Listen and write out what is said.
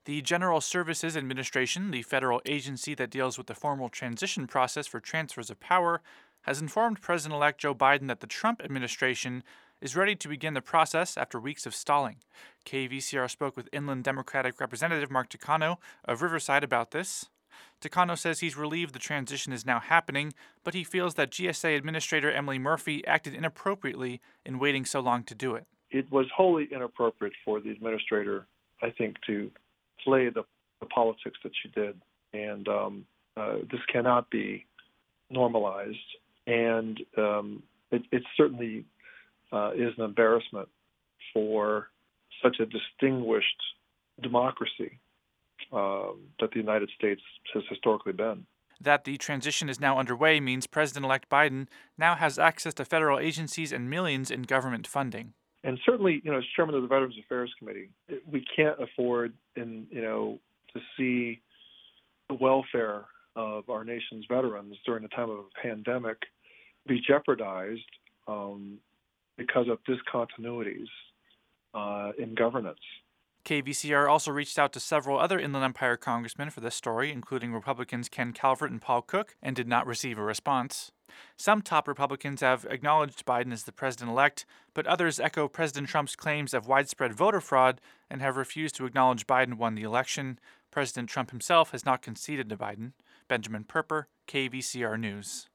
The General Services Administration, the federal agency that deals with the formal transition process for transfers of power, has informed President elect Joe Biden that the Trump administration is ready to begin the process after weeks of stalling. KVCR spoke with Inland Democratic Representative Mark Takano of Riverside about this. Takano says he's relieved the transition is now happening, but he feels that GSA Administrator Emily Murphy acted inappropriately in waiting so long to do it. It was wholly inappropriate for the administrator, I think, to play the politics that she did. And this cannot be normalized. And it certainly is an embarrassment for such a distinguished democracy that the United States has historically been. That the transition is now underway means President-elect Biden now has access to federal agencies and millions in government funding. And certainly, as chairman of the Veterans Affairs Committee, we can't afford, to see the welfare of our nation's veterans during the time of a pandemic be jeopardized because of discontinuities in governance. KVCR also reached out to several other Inland Empire congressmen for this story, including Republicans Ken Calvert and Paul Cook, and did not receive a response. Some top Republicans have acknowledged Biden as the president-elect, but others echo President Trump's claims of widespread voter fraud and have refused to acknowledge Biden won the election. President Trump himself has not conceded to Biden. Benjamin Perper, KVCR News.